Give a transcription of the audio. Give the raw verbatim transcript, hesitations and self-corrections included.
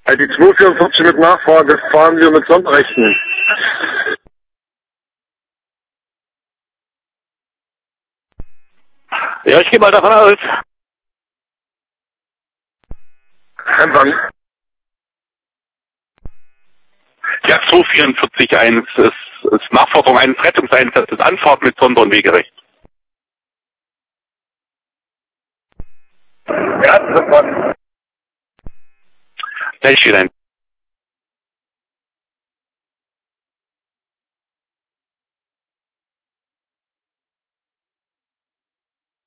Äh, Die zwei vierundvierzig mit Nachfrage fahren wir mit Sonderrechten. Ja, ich gehe mal davon aus. Empfang. Ja, zwei vierundvierzig eins ist, ist Nachforderung eines Rettungseinsatzes, Anfahrt mit Sonder- und Wegerecht. Ja, sofort. Gleich steht ein.